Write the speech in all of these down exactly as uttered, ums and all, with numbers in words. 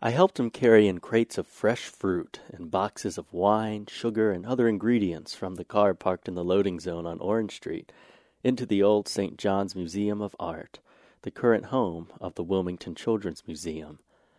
I helped him carry in crates of fresh fruit and boxes of wine, sugar, and other ingredients from the car parked in the loading zone on Orange Street into the old Saint John's Museum of Art, the current home of the Wilmington Children's Museum.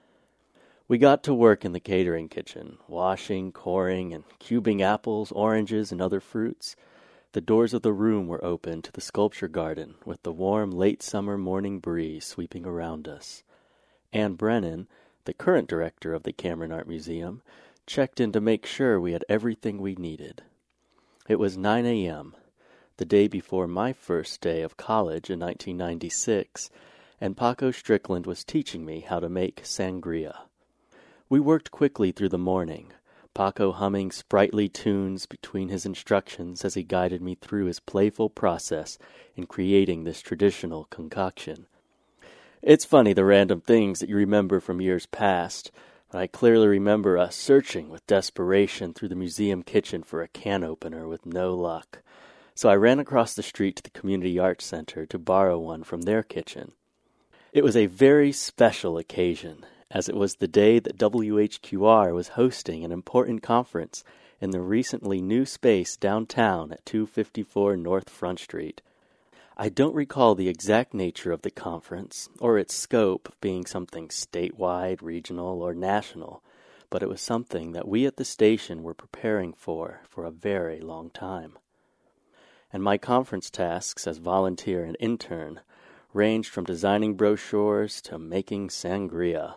We got to work in the catering kitchen, washing, coring, and cubing apples, oranges, and other fruits. The doors of the room were open to the sculpture garden, with the warm late summer morning breeze sweeping around us. Anne Brennan, the current director of the Cameron Art Museum, checked in to make sure we had everything we needed. It was nine a.m., the day before my first day of college in nineteen ninety-six, and Paco Strickland was teaching me how to make sangria. We worked quickly through the morning, Paco humming sprightly tunes between his instructions as he guided me through his playful process in creating this traditional concoction. It's funny the random things that you remember from years past, but I clearly remember us searching with desperation through the museum kitchen for a can opener with no luck. So I ran across the street to the Community Arts Center to borrow one from their kitchen. It was a very special occasion, as it was the day that W H Q R was hosting an important conference in the recently new space downtown at two fifty-four North Front Street. I don't recall the exact nature of the conference, or its scope being something statewide, regional, or national, but it was something that we at the station were preparing for for a very long time. And my conference tasks as volunteer and intern ranged from designing brochures to making sangria.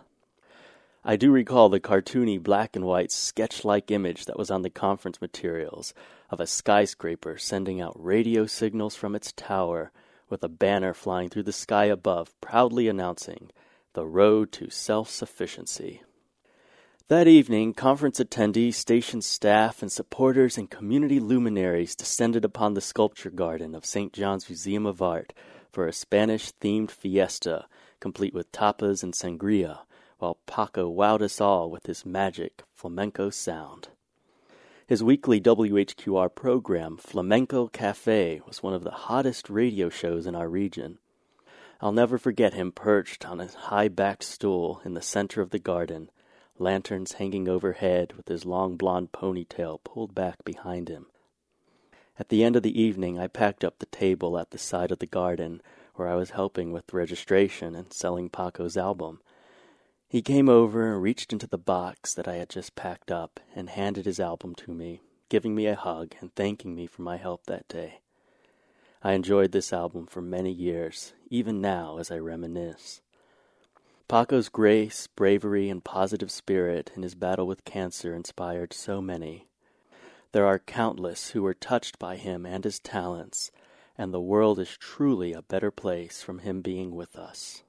I do recall the cartoony black and white sketch-like image that was on the conference materials of a skyscraper sending out radio signals from its tower with a banner flying through the sky above proudly announcing the road to self-sufficiency. That evening, conference attendees, station staff, and supporters and community luminaries descended upon the sculpture garden of Saint John's Museum of Art for a Spanish-themed fiesta complete with tapas and sangria, while Paco wowed us all with his magic flamenco sound. His weekly W H Q R program, Flamenco Cafe, was one of the hottest radio shows in our region. I'll never forget him perched on a high-backed stool in the center of the garden, lanterns hanging overhead with his long blonde ponytail pulled back behind him. At the end of the evening, I packed up the table at the side of the garden where I was helping with registration and selling Paco's album. He came over and reached into the box that I had just packed up and handed his album to me, giving me a hug and thanking me for my help that day. I enjoyed this album for many years, even now as I reminisce. Paco's grace, bravery, and positive spirit in his battle with cancer inspired so many. There are countless who were touched by him and his talents, and the world is truly a better place from him being with us.